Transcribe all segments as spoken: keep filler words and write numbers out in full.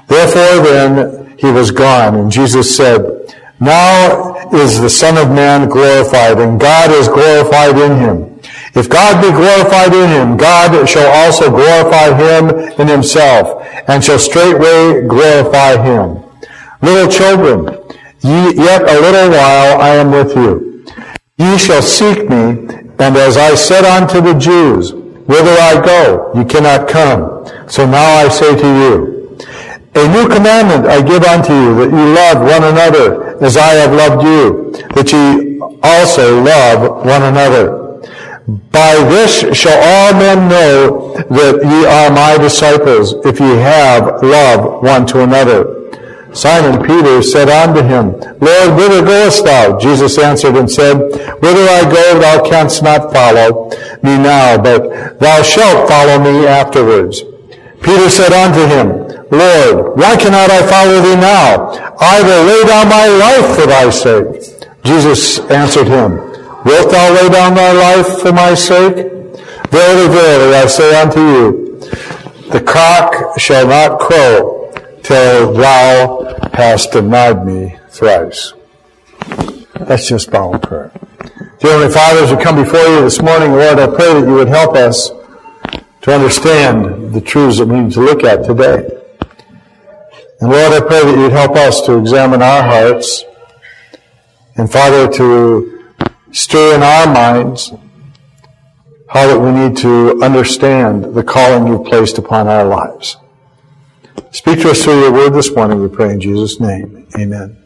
Therefore then he was gone, and Jesus said, Now is the Son of Man glorified, and God is glorified in him. If God be glorified in him, God shall also glorify him in himself, and shall straightway glorify him. Little children, ye, yet a little while I am with you. Ye shall seek me, and as I said unto the Jews, Whither I go, ye cannot come. So now I say to you, A new commandment I give unto you, that ye love one another, as I have loved you, that ye also love one another. By this shall all men know that ye are my disciples, if ye have love one to another. Simon Peter said unto him, Lord, whither goest thou? Jesus answered and said, Whither I go, thou canst not follow me now, but thou shalt follow me afterwards. Peter said unto him, Lord, why cannot I follow thee now? I will lay down my life for thy sake. Jesus answered him, Wilt thou lay down thy life for my sake? Verily, verily, I say unto you, the cock shall not crow till thou hast denied me thrice. Let's just bow in prayer. Dear Heavenly Father, as we come before you this morning, Lord, I pray that you would help us to understand the truths that we need to look at today. And Lord, I pray that you'd help us to examine our hearts, and Father, to stir in our minds how that we need to understand the calling you've placed upon our lives. Speak to us through your word this morning, we pray in Jesus' name. Amen.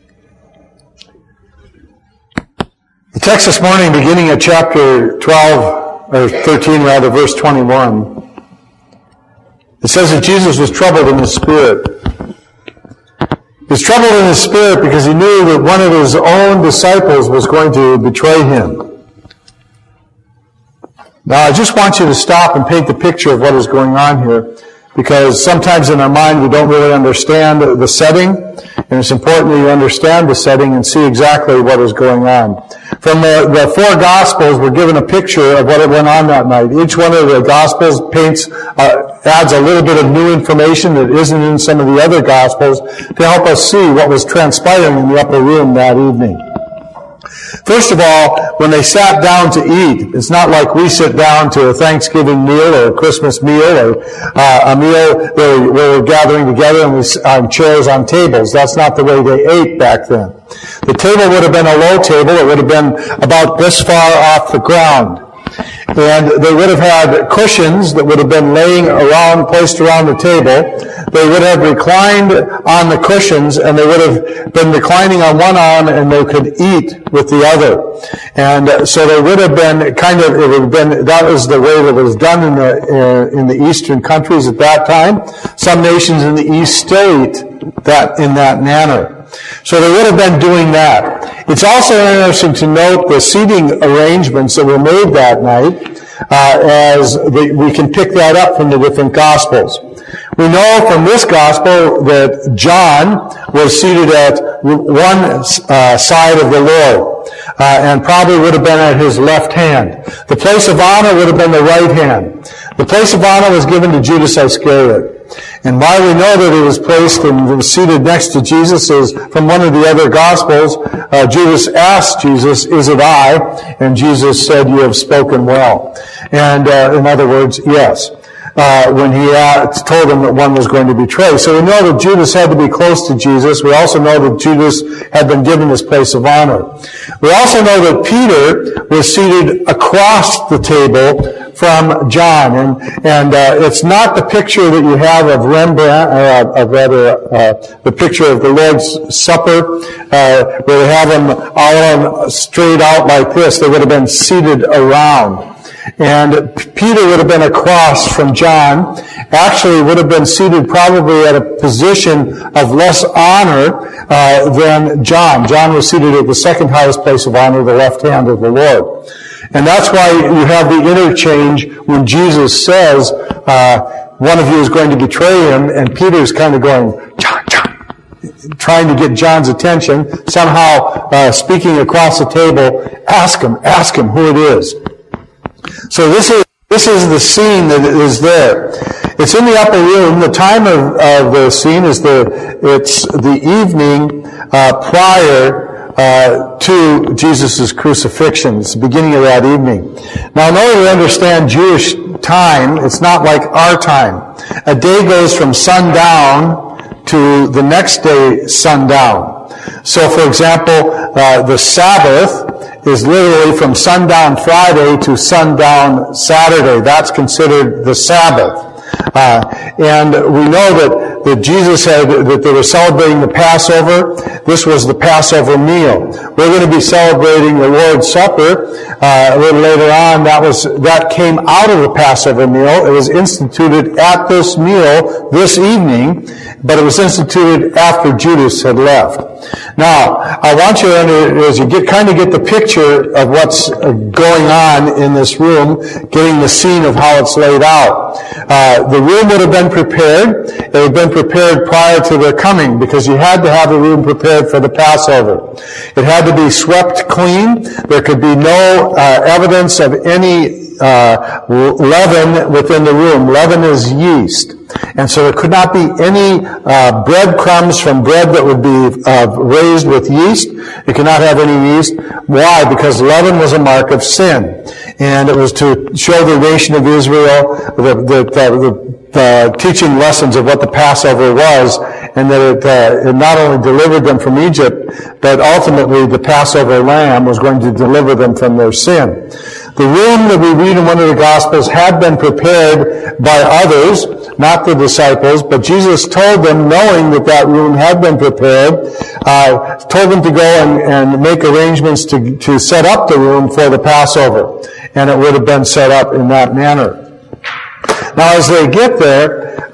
The text this morning, beginning at chapter twelve, or thirteen rather, verse twenty-one, it says that Jesus was troubled in his spirit. He was troubled in his spirit because he knew that one of his own disciples was going to betray him. Now, I just want you to stop and paint the picture of what is going on here, because sometimes in our mind we don't really understand the setting, and it's important that you understand the setting and see exactly what is going on. From the, the four Gospels, we're given a picture of what went on that night. Each one of the Gospels paints, uh, adds a little bit of new information that isn't in some of the other Gospels to help us see what was transpiring in the upper room that evening. First of all, when they sat down to eat, it's not like we sit down to a Thanksgiving meal or a Christmas meal or uh, a meal where we're gathering together and we on chairs on tables. That's not the way they ate back then. The table would have been a low table. It would have been about this far off the ground. And they would have had cushions that would have been laying around, placed around the table. They would have reclined on the cushions, and they would have been reclining on one arm, and they could eat with the other. And so they would have been kind of, it would have been, that was the way that it was done in the, uh, in the eastern countries at that time. Some nations in the east still eat that, in that manner. So they would have been doing that. It's also interesting to note the seating arrangements that were made that night, uh, as the, we can pick that up from the different Gospels. We know from this Gospel that John was seated at one uh, side of the Lord, uh, and probably would have been at his left hand. The place of honor would have been the right hand. The place of honor was given to Judas Iscariot. And why we know that he was placed and was seated next to Jesus is from one of the other Gospels. Uh, Judas asked Jesus, "Is it I?" And Jesus said, "You have spoken well." And uh, in other words, yes. Uh, when he uh, told him that one was going to betray. So we know that Judas had to be close to Jesus. We also know that Judas had been given this place of honor. We also know that Peter was seated across the table from John. And, and uh, it's not the picture that you have of Rembrandt, uh, of rather uh, the picture of the Lord's Supper, uh, where they have them all straight out like this. They would have been seated around. And Peter would have been across from John, actually would have been seated probably at a position of less honor uh, than John. John was seated at the second highest place of honor, the left hand of the Lord. And that's why you have the interchange when Jesus says, uh, one of you is going to betray him, and Peter's kind of going, John, John, trying to get John's attention, somehow uh, speaking across the table, ask him, ask him who it is. So this is This is the scene that is there. It's in the upper room. The time of, of the scene is the, it's the evening uh, prior Uh, to Jesus' crucifixion. It's the beginning of that evening. Now, in order to understand Jewish time, it's not like our time. A day goes from sundown to the next day sundown. So, for example, uh, the Sabbath is literally from sundown Friday to sundown Saturday. That's considered the Sabbath. Uh, and we know that, that Jesus said that they were celebrating the Passover. This was the Passover meal. We're going to be celebrating the Lord's Supper uh, a little later on. That was that came out of the Passover meal. It was instituted at this meal this evening, but it was instituted after Judas had left. Now, I want you to, as you get kind of get the picture of what's going on in this room, getting the scene of how it's laid out. Uh, the room would have been prepared. It would have been prepared prior to their coming, because you had to have the room prepared for the Passover. It had to be swept clean. There could be no uh, evidence of any uh, leaven within the room. Leaven is yeast. And so there could not be any uh, breadcrumbs from bread that would be uh, raised with yeast. You could not have any yeast. Why? Because leaven was a mark of sin. And it was to show the nation of Israel the, the, the, the teaching lessons of what the Passover was, and that it, uh, it not only delivered them from Egypt, but ultimately the Passover lamb was going to deliver them from their sin. The room that we read in one of the Gospels had been prepared by others, not the disciples, but Jesus told them, knowing that that room had been prepared, uh, told them to go and, and make arrangements to, to set up the room for the Passover. And it would have been set up in that manner. Now, as they get there, uh,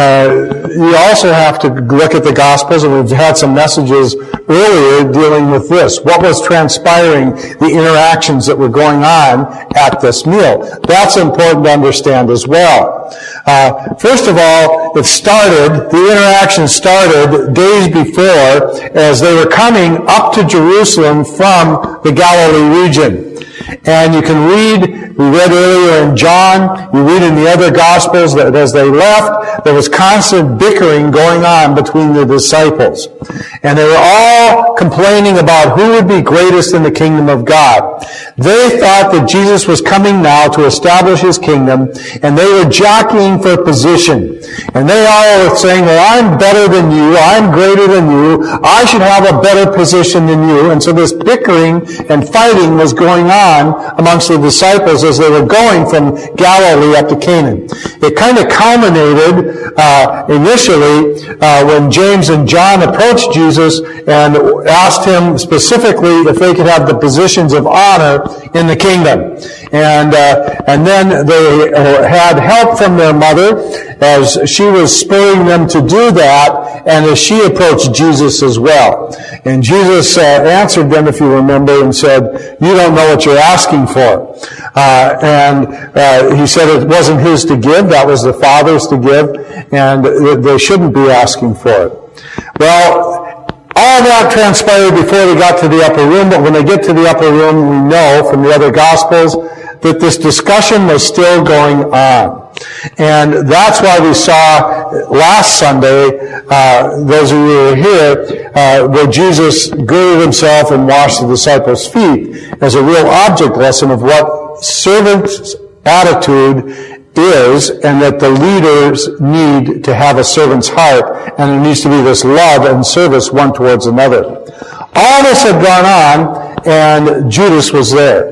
uh, you also have to look at the Gospels, and we've had some messages earlier dealing with this. What was transpiring, the interactions that were going on at this meal. That's important to understand as well. Uh, first of all, it started, the interaction started days before as they were coming up to Jerusalem from the Galilee region. And you can read, we read earlier in John, you read in the other Gospels that as they left, there was constant bickering going on between the disciples. And they were all complaining about who would be greatest in the kingdom of God. They thought that Jesus was coming now to establish his kingdom, and they were jockeying for position. And they all were saying, well, I'm better than you, I'm greater than you, I should have a better position than you. And so this bickering and fighting was going on amongst the disciples as they were going from Galilee up to Canaan. It kind of culminated uh, initially uh, when James and John approached Jesus and asked him specifically if they could have the positions of honor in the kingdom. And uh, and then they had help from their mother as she was spurring them to do that, and as she approached Jesus as well. And Jesus uh, answered them, if you remember, and said, you don't know what you're asking for. Uh, and uh, he said it wasn't his to give, that was the Father's to give, and they shouldn't be asking for it. Well, all that transpired before they got to the upper room, but when they get to the upper room, we know from the other Gospels that this discussion was still going on. And that's why we saw last Sunday, uh, those of you who were here, uh, where Jesus girded himself and washed the disciples' feet as a real object lesson of what servant's attitude is, and that the leaders need to have a servant's heart, and there needs to be this love and service one towards another. All this had gone on, and Judas was there.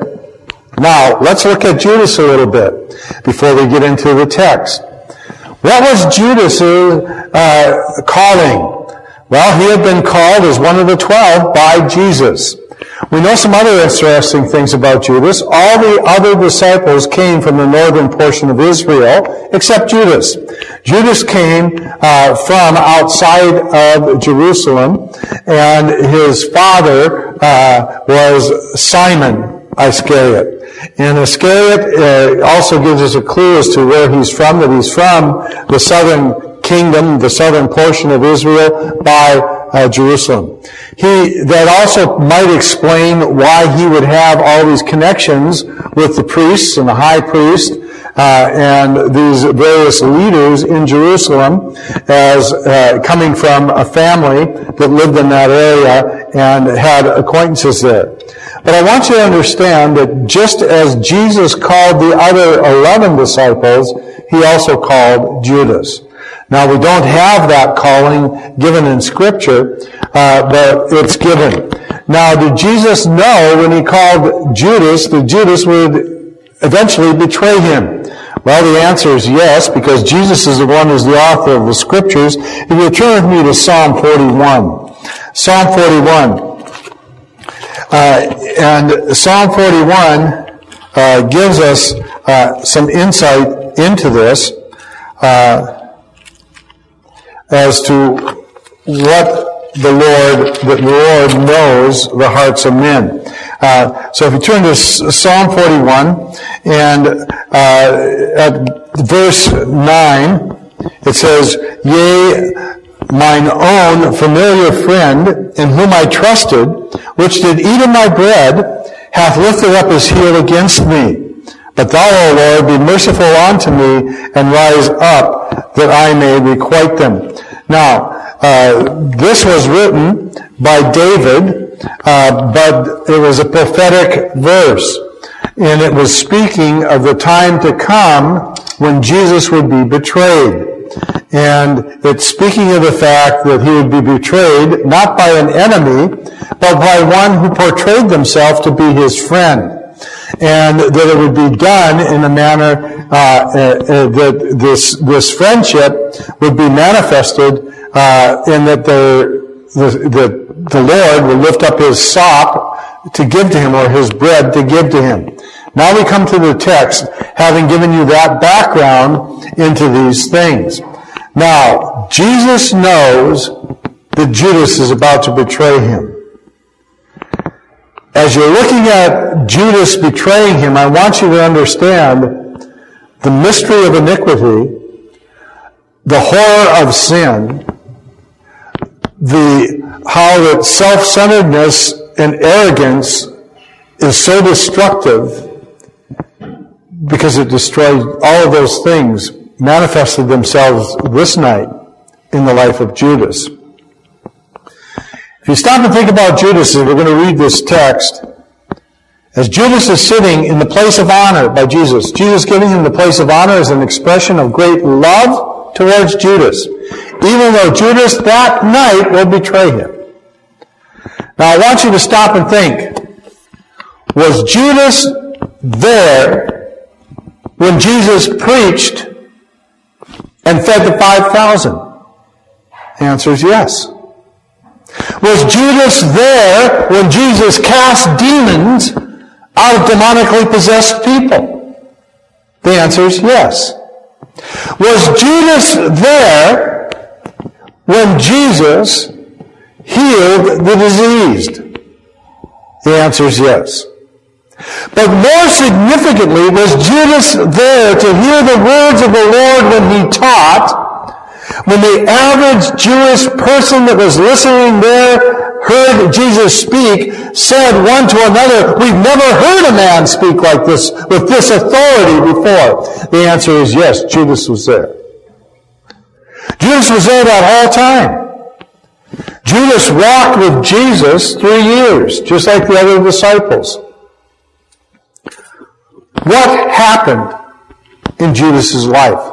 Now, let's look at Judas a little bit before we get into the text. What was Judas' uh, calling? Well, he had been called as one of the twelve by Jesus. We know some other interesting things about Judas. All the other disciples came from the northern portion of Israel, except Judas. Judas came uh, from outside of Jerusalem, and his father uh, was Simon Iscariot. And Iscariot uh, also gives us a clue as to where he's from, that he's from the southern kingdom, the southern portion of Israel, by uh, Jerusalem. He, that also might explain why he would have all these connections with the priests and the high priest, uh, and these various leaders in Jerusalem as uh, coming from a family that lived in that area and had acquaintances there. But I want you to understand that just as Jesus called the other eleven disciples, he also called Judas. Now, we don't have that calling given in Scripture, uh, but it's given. Now, did Jesus know when he called Judas that Judas would eventually betray him? Well, the answer is yes, because Jesus is the one who's the author of the Scriptures. If you turn with me to Psalm forty-one. Psalm forty-one. Uh, and Psalm forty-one uh, gives us uh, some insight into this. Uh, as to what the Lord, that the Lord knows the hearts of men. Uh, so if you turn to Psalm forty-one, and uh, at verse nine, it says, Yea, mine own familiar friend, in whom I trusted, which did eat of my bread, hath lifted up his heel against me. But thou, O Lord, be merciful unto me, and rise up, that I may requite them. Now, uh, this was written by David, uh, but it was a prophetic verse. And it was speaking of the time to come when Jesus would be betrayed. And it's speaking of the fact that he would be betrayed not by an enemy, but by one who portrayed themselves to be his friend. And that it would be done in a manner uh, uh, that this this friendship would be manifested uh, in that the, the the the Lord would lift up his sop to give to him, or his bread to give to him. Now we come to the text, having given you that background into these things. Now, Jesus knows that Judas is about to betray him. As you're looking at Judas betraying him, I want you to understand the mystery of iniquity, the horror of sin, the how that self-centeredness and arrogance is so destructive because it destroys all of those things manifested themselves this night in the life of Judas. If you stop and think about Judas, and we're going to read this text, as Judas is sitting in the place of honor by Jesus, Jesus giving him the place of honor is an expression of great love towards Judas, even though Judas that night will betray him. Now I want you to stop and think, was Judas there when Jesus preached and fed the five thousand? The answer is yes. Was Judas there when Jesus cast demons out of demonically possessed people? The answer is yes. Was Judas there when Jesus healed the diseased? The answer is yes. But more significantly, was Judas there to hear the words of the Lord when he taught? When the average Jewish person that was listening there heard Jesus speak, said one to another, we've never heard a man speak like this, with this authority before. The answer is yes, Judas was there. Judas was there that whole time. Judas walked with Jesus three years, just like the other disciples. What happened in Judas's life?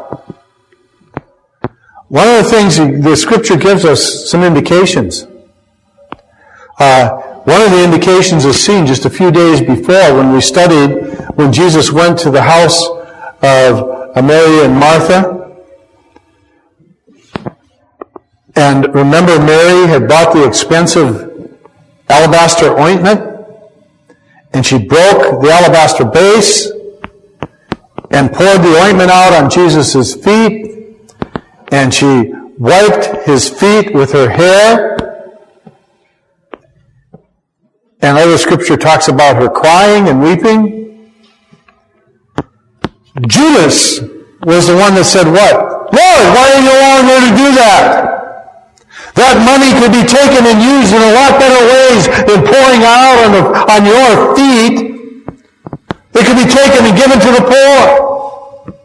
One of the things the Scripture gives us some indications. Uh, one of the indications is seen just a few days before when we studied when Jesus went to the house of Mary and Martha. And remember, Mary had bought the expensive alabaster ointment, and she broke the alabaster base and poured the ointment out on Jesus' feet. And she wiped his feet with her hair. And other scripture talks about her crying and weeping. Judas was the one that said what? Lord, why are you allowing her to do that? That money could be taken and used in a lot better ways than pouring out on, the, on your feet. It could be taken and given to the poor.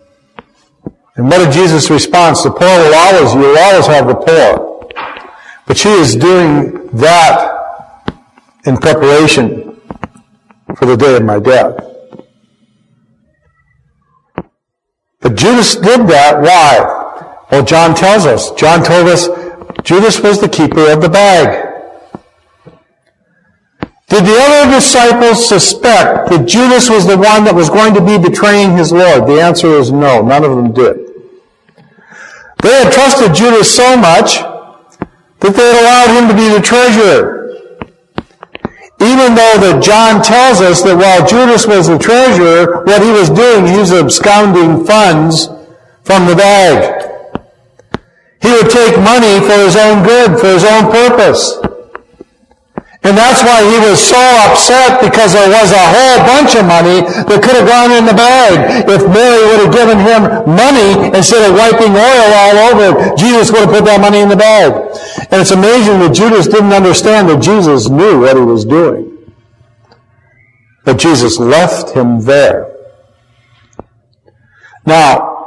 And what did Jesus' response? The poor will always, you will always have the poor. But she is doing that in preparation for the day of my death. But Judas did that. Why? Well, John tells us. John told us Judas was the keeper of the bag. Did the other disciples suspect that Judas was the one that was going to be betraying his Lord? The answer is no. None of them did. They had trusted Judas so much that they had allowed him to be the treasurer. Even though that John tells us that while Judas was the treasurer, what he was doing, he was absconding funds from the bag. He would take money for his own good, for his own purpose. And that's why he was so upset, because there was a whole bunch of money that could have gone in the bag. If Mary would have given him money instead of wiping oil all over it, Jesus would have put that money in the bag. And it's amazing that Judas didn't understand that Jesus knew what he was doing. But Jesus left him there. Now,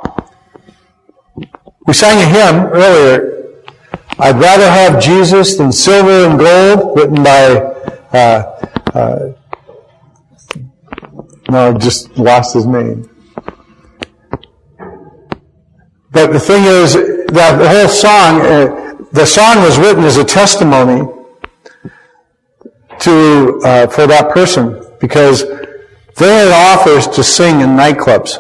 we sang a hymn earlier, I'd rather have Jesus than silver and gold, written by, uh, uh, no, I just lost his name. But the thing is, that the whole song, uh, the song was written as a testimony to, uh, for that person, because they had offers to sing in nightclubs.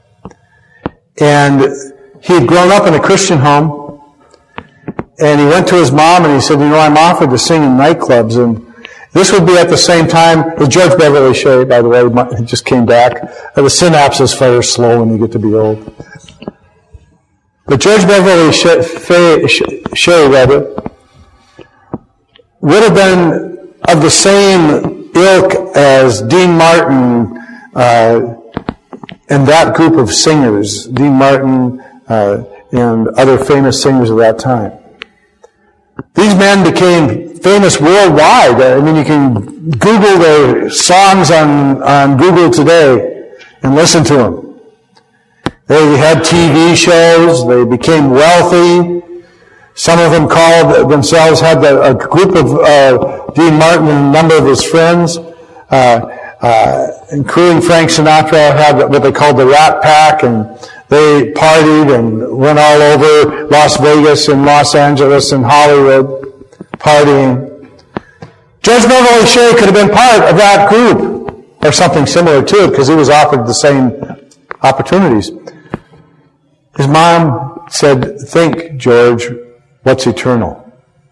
And he had grown up in a Christian home, and he went to his mom and he said, you know, I'm offered to sing in nightclubs. And this would be at the same time, with George Beverly Shea, by the way, he just came back. The synapses fire slow when you get to be old. But George Beverly Shea, Shea rather, would have been of the same ilk as Dean Martin uh, and that group of singers, Dean Martin uh, and other famous singers of that time. These men became famous worldwide. I mean, you can Google their songs on, on Google today and listen to them. They had T V shows. They became wealthy. Some of them called themselves, had a group of uh, Dean Martin and a number of his friends, uh, uh, including Frank Sinatra, had what they called the Rat Pack, and they partied and went all over Las Vegas and Los Angeles and Hollywood, partying. George Beverly Shea could have been part of that group, or something similar to it, because he was offered the same opportunities. His mom said, think, George, what's eternal?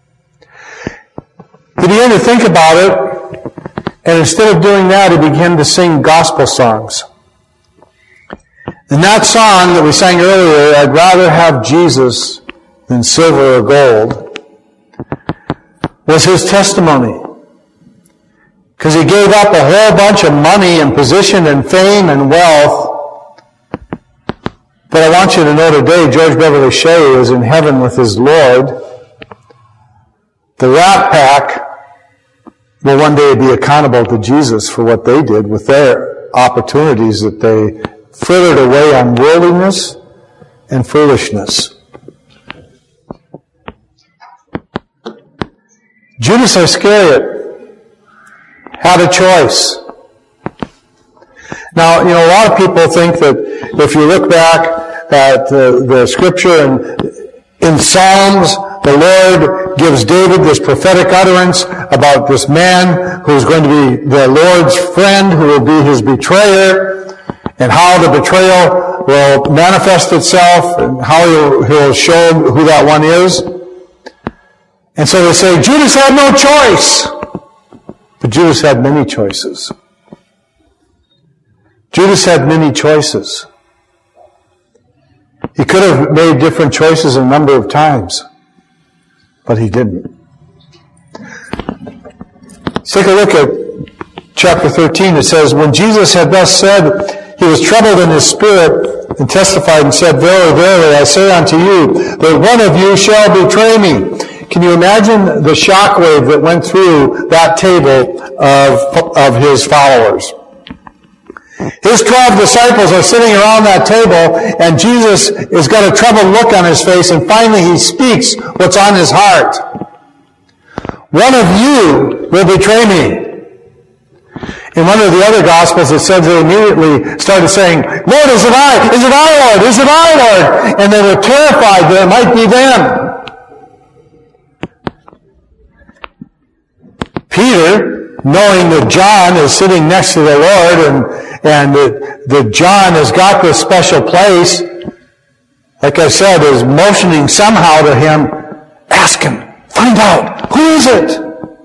He began to think about it, and instead of doing that, he began to sing gospel songs. And that song that we sang earlier, I'd rather have Jesus than silver or gold, was his testimony. Because he gave up a whole bunch of money and position and fame and wealth. But I want you to know today, George Beverly Shea is in heaven with his Lord. The Rat Pack will one day be accountable to Jesus for what they did with their opportunities that they frittered away on worldliness and foolishness. Judas Iscariot had a choice. Now, you know, a lot of people think that if you look back at the, the scripture and in Psalms, the Lord gives David this prophetic utterance about this man who is going to be the Lord's friend, who will be his betrayer, and how the betrayal will manifest itself, and how he'll, he'll show who that one is. And so they say, Judas had no choice. But Judas had many choices. Judas had many choices. He could have made different choices a number of times, but he didn't. Let's take a look at chapter thirteen. It says, when Jesus had thus said, he was troubled in his spirit and testified and said, verily, verily, I say unto you, that one of you shall betray me. Can you imagine the shockwave that went through that table of, of his followers? His twelve disciples are sitting around that table, and Jesus has got a troubled look on his face, and finally he speaks what's on his heart. One of you will betray me. In one of the other Gospels, it says they immediately started saying, Lord, is it I? Is it I, Lord? Is it I, Lord? And they were terrified that it might be them. Peter, knowing that John is sitting next to the Lord and, and that, that John has got this special place, like I said, is motioning somehow to him, ask him, find out, who is it?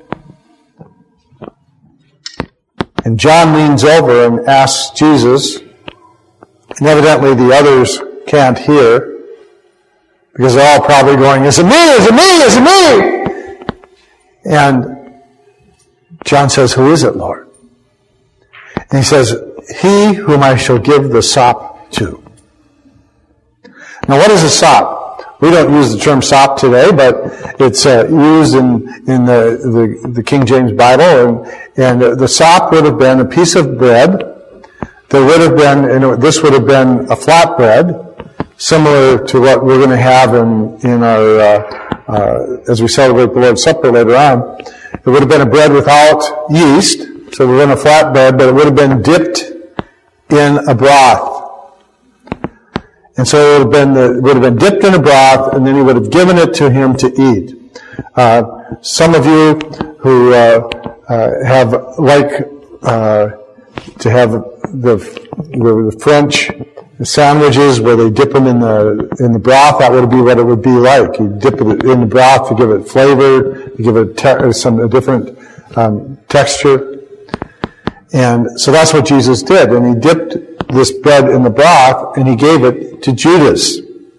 And John leans over and asks Jesus, and evidently the others can't hear, because they're all probably going, is it me, is it me, is it me? And John says, who is it, Lord? And he says, he whom I shall give the sop to. Now, what is a sop? We don't use the term sop today, but it's uh, used in, in the, the, the King James Bible. And, and the sop would have been a piece of bread. There would have been, and this would have been a flatbread, similar to what we're going to have in, in our, uh, uh, as we celebrate the Lord's Supper later on. It would have been a bread without yeast, so it would have been a flat bread, but it would have been dipped in a broth. And so it would have been, the, it would have been dipped in a broth, and then he would have given it to him to eat. Uh, some of you who uh, uh, have, like, uh, to have the, the French sandwiches where they dip them in the in the broth, that would be what it would be like. You dip it in the broth to give it flavor, to give it te- some a different um, texture. And so that's what Jesus did. And he dipped this bread in the broth, and he gave it to Judas.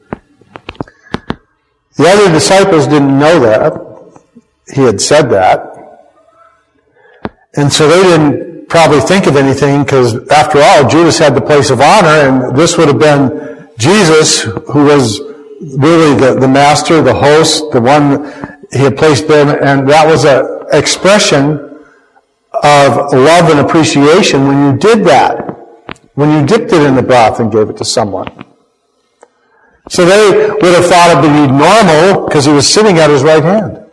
The other disciples didn't know that. He had said that. And so they didn't probably think of anything, because after all, Judas had the place of honor, and this would have been Jesus, who was really the, the master, the host, the one he had placed there, and that was an expression of love and appreciation when you did that, when you dipped it in the broth and gave it to someone. So they would have thought it would be normal, because he was sitting at his right hand.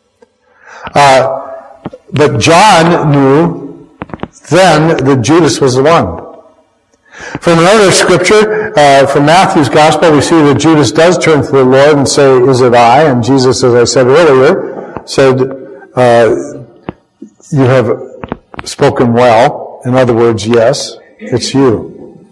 Uh, but John knew then that Judas was the one. From another scripture, uh, from Matthew's Gospel, we see that Judas does turn to the Lord and say, is it I? And Jesus, as I said earlier, said, uh, you have spoken well. In other words, yes, it's you.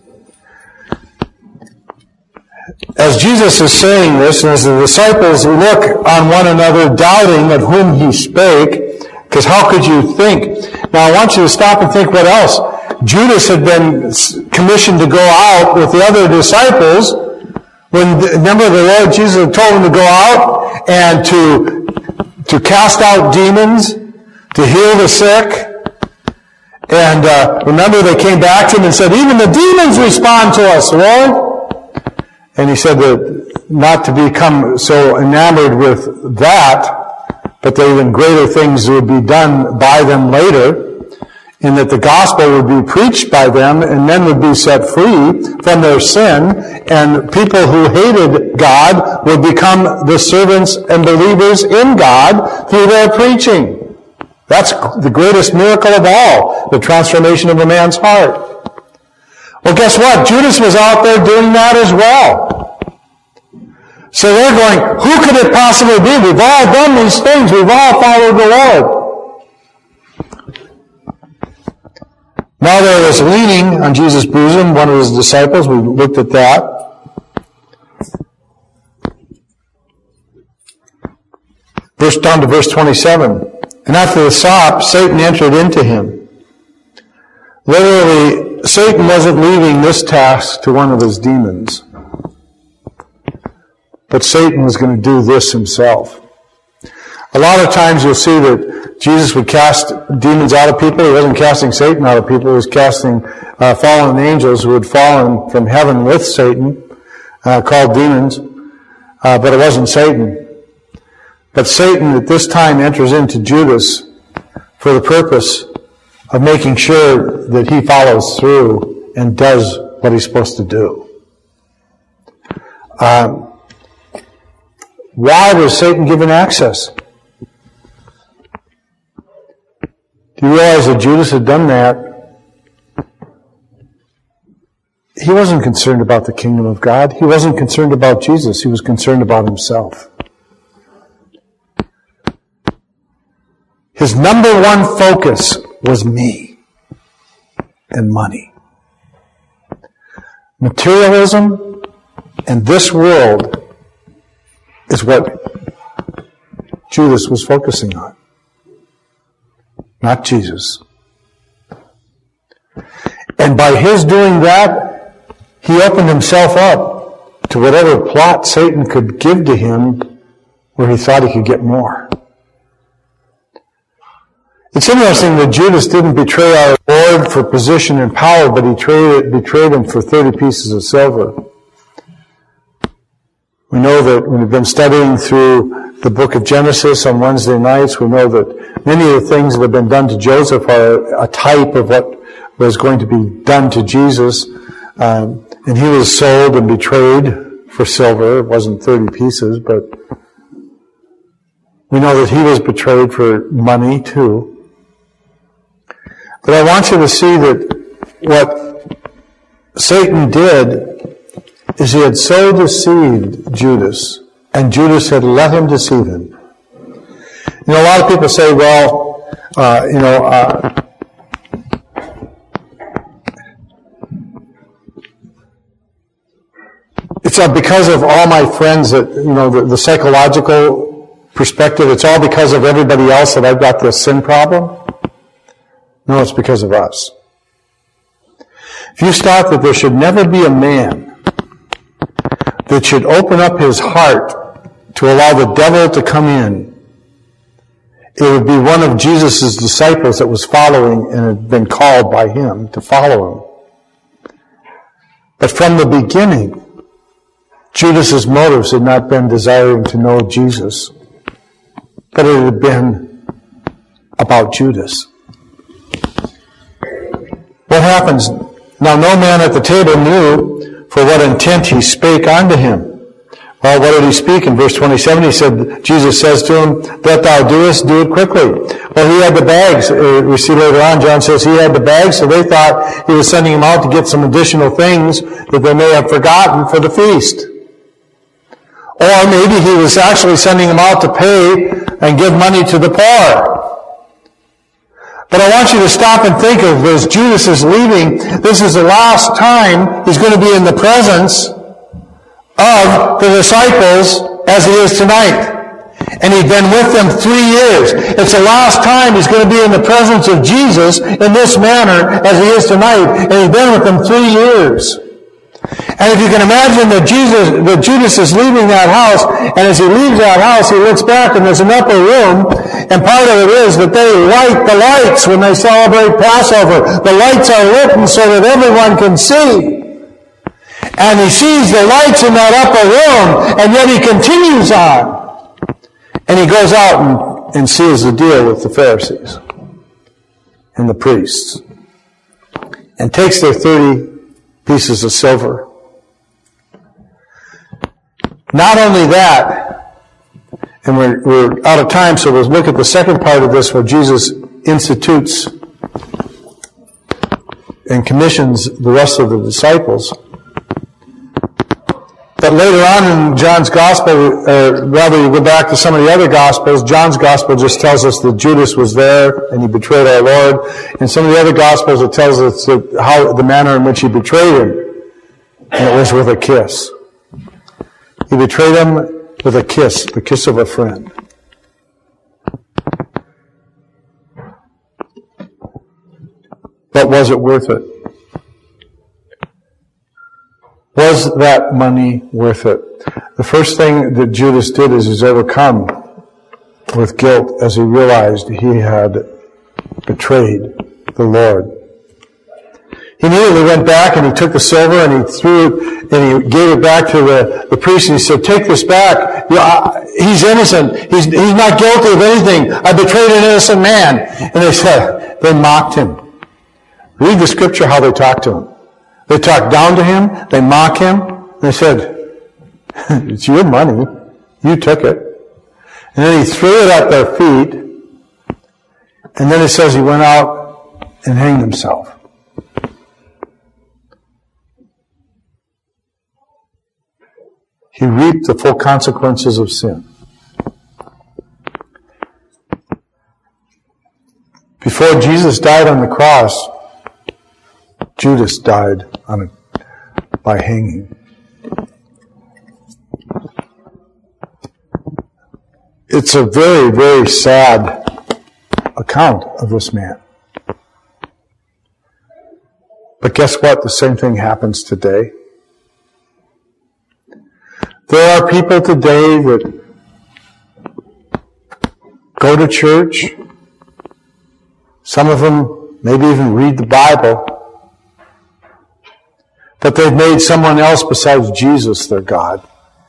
As Jesus is saying this, and as the disciples look on one another, doubting of whom he spake, because how could you think? Now I want you to stop and think what else. Judas had been commissioned to go out with the other disciples when, remember, the Lord Jesus had told him to go out and to, to cast out demons, to heal the sick. And uh, remember, they came back to him and said, even the demons respond to us, Lord. And he said that not to become so enamored with that, but that even greater things would be done by them later, in that the gospel would be preached by them, and men would be set free from their sin, and people who hated God would become the servants and believers in God through their preaching. That's the greatest miracle of all, the transformation of a man's heart. Well, guess what? Judas was out there doing that as well. So they're going, who could it possibly be? We've all done these things. We've all followed the Lord. Now there was leaning on Jesus' bosom, one of his disciples. We looked at that. Verse down to verse twenty-seven. And after the sop, Satan entered into him. Literally, Satan wasn't leaving this task to one of his demons. But Satan was going to do this himself. A lot of times you'll see that Jesus would cast demons out of people. He wasn't casting Satan out of people. He was casting uh, fallen angels who had fallen from heaven with Satan, uh, called demons. Uh, but it wasn't Satan. But Satan at this time enters into Judas for the purpose of making sure that he follows through and does what he's supposed to do. Um, why was Satan given access? Do you realize that Judas had done that? He wasn't concerned about the kingdom of God. He wasn't concerned about Jesus. He was concerned about himself. His number one focus was me and money. Materialism and this world is what Judas was focusing on, not Jesus. And by his doing that, he opened himself up to whatever plot Satan could give to him where he thought he could get more. It's interesting that Judas didn't betray our Lord for position and power, but he traded, betrayed him for thirty pieces of silver. We know that when we've been studying through the book of Genesis on Wednesday nights, we know that many of the things that have been done to Joseph are a type of what was going to be done to Jesus. Um, and he was sold and betrayed for silver. It wasn't thirty pieces, but we know that he was betrayed for money too. But I want you to see that what Satan did is he had so deceived Judas, and Judas had let him deceive him. You know, a lot of people say, well, uh, you know, uh, it's uh, because of all my friends that, you know, the, the psychological perspective, it's all because of everybody else that I've got this sin problem. No, it's because of us. If you thought that there should never be a man that should open up his heart to allow the devil to come in, it would be one of Jesus' disciples that was following and had been called by him to follow him. But from the beginning, Judas's motives had not been desiring to know Jesus, but it had been about Judas. What happens? Now no man at the table knew for what intent he spake unto him. Well, what did he speak? In verse twenty-seven, he said, Jesus says to him, that thou doest, do it quickly. Well, he had the bags. Uh, we see later on, John says he had the bags, so they thought he was sending him out to get some additional things that they may have forgotten for the feast. Or maybe he was actually sending him out to pay and give money to the poor. But I want you to stop and think of as Judas is leaving, this is the last time he's going to be in the presence of the disciples as he is tonight. And he'd been with them three years. It's the last time he's going to be in the presence of Jesus in this manner as he is tonight. And he's been with them three years. And if you can imagine that Jesus, that Judas is leaving that house, and as he leaves that house, he looks back and there's an upper room, and part of it is that they light the lights when they celebrate Passover. The lights are lit so that everyone can see. And he sees the lights in that upper room, and yet he continues on. And he goes out and, and seals the deal with the Pharisees and the priests, and takes their thirty pieces of silver. Not only that, and we're, we're out of time, so we'll look at the second part of this where Jesus institutes and commissions the rest of the disciples. But later on in John's Gospel, or rather you go back to some of the other Gospels, John's Gospel just tells us that Judas was there and he betrayed our Lord. In some of the other Gospels it tells us that how the manner in which he betrayed him, and it was with a kiss. He betrayed him with a kiss, the kiss of a friend. But was it worth it? Was that money worth it? The first thing that Judas did is he's overcome with guilt as he realized he had betrayed the Lord. He immediately went back and he took the silver and he threw it and he gave it back to the, the priest and he said, take this back. You know, I, he's innocent. He's, he's not guilty of anything. I betrayed an innocent man. And they said, they mocked him. Read the scripture how they talked to him. They talk down to him. They mock him. They said, it's your money. You took it. And then he threw it at their feet. And then it says he went out and hanged himself. He reaped the full consequences of sin. Before Jesus died on the cross, Judas died on a, by hanging. It's a very, very sad account of this man. But guess what? The same thing happens today. There are people today that go to church. Some of them maybe even read the Bible. But they've made someone else besides Jesus their God.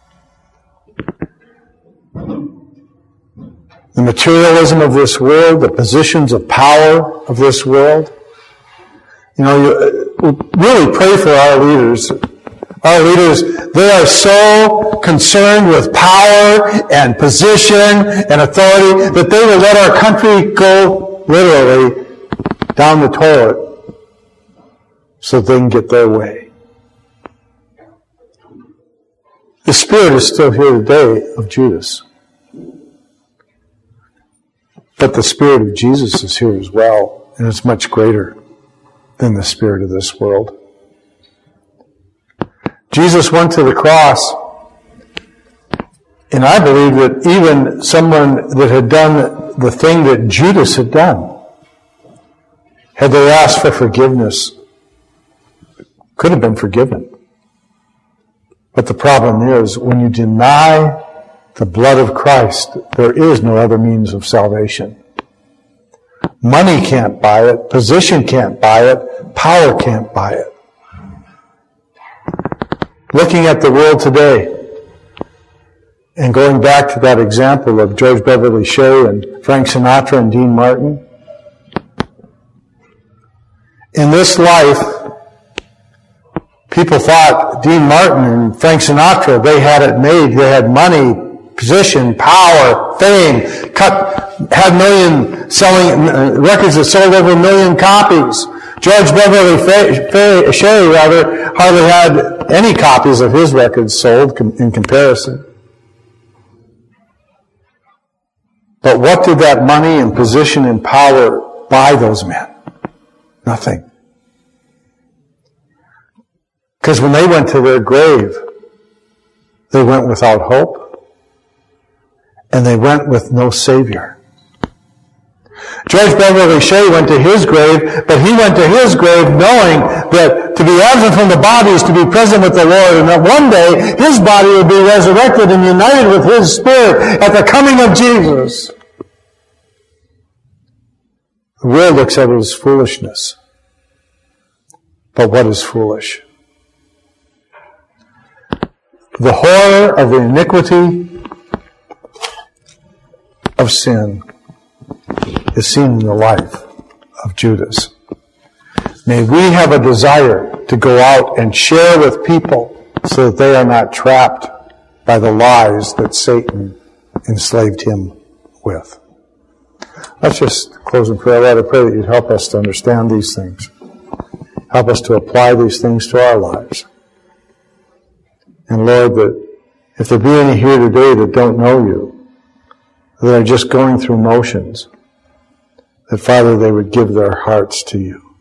The materialism of this world, the positions of power of this world. You know, you really pray for our leaders. Our leaders, they are so concerned with power and position and authority that they will let our country go literally down the toilet so they can get their way. The spirit is still here today of Judas. But the spirit of Jesus is here as well, and it's much greater than the spirit of this world. Jesus went to the cross, and I believe that even someone that had done the thing that Judas had done, had they asked for forgiveness, could have been forgiven. But the problem is, when you deny the blood of Christ, there is no other means of salvation. Money can't buy it, position can't buy it, power can't buy it. Looking at the world today, and going back to that example of George Beverly Shea and Frank Sinatra and Dean Martin, in this life, people thought Dean Martin and Frank Sinatra, they had it made. They had money, position, power, fame, cut, had million selling uh, records that sold over a million copies. George Beverly Shea, rather, hardly had any copies of his records sold in comparison. But what did that money and position and power buy those men? Nothing. Because when they went to their grave, they went without hope, and they went with no Savior. George Beverly Shea went to his grave, but he went to his grave knowing that to be absent from the body is to be present with the Lord, and that one day his body would be resurrected and united with his spirit at the coming of Jesus. The world looks at it as foolishness. But what is foolish? The horror of the iniquity of sin is seen in the life of Judas. May we have a desire to go out and share with people so that they are not trapped by the lies that Satan enslaved him with. Let's just close in prayer. Lord, I pray that you'd help us to understand these things. Help us to apply these things to our lives. And Lord, that if there be any here today that don't know you, that are just going through motions, that, Father, they would give their hearts to you.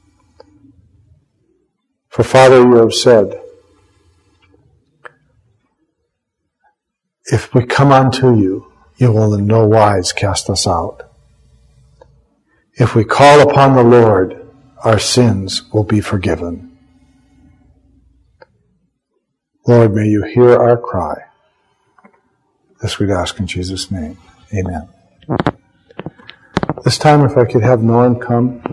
For, Father, you have said, if we come unto you, you will in no wise cast us out. If we call upon the Lord, our sins will be forgiven. Lord, may you hear our cry. This we'd ask in Jesus' name. Amen. This time, if I could have Norm come.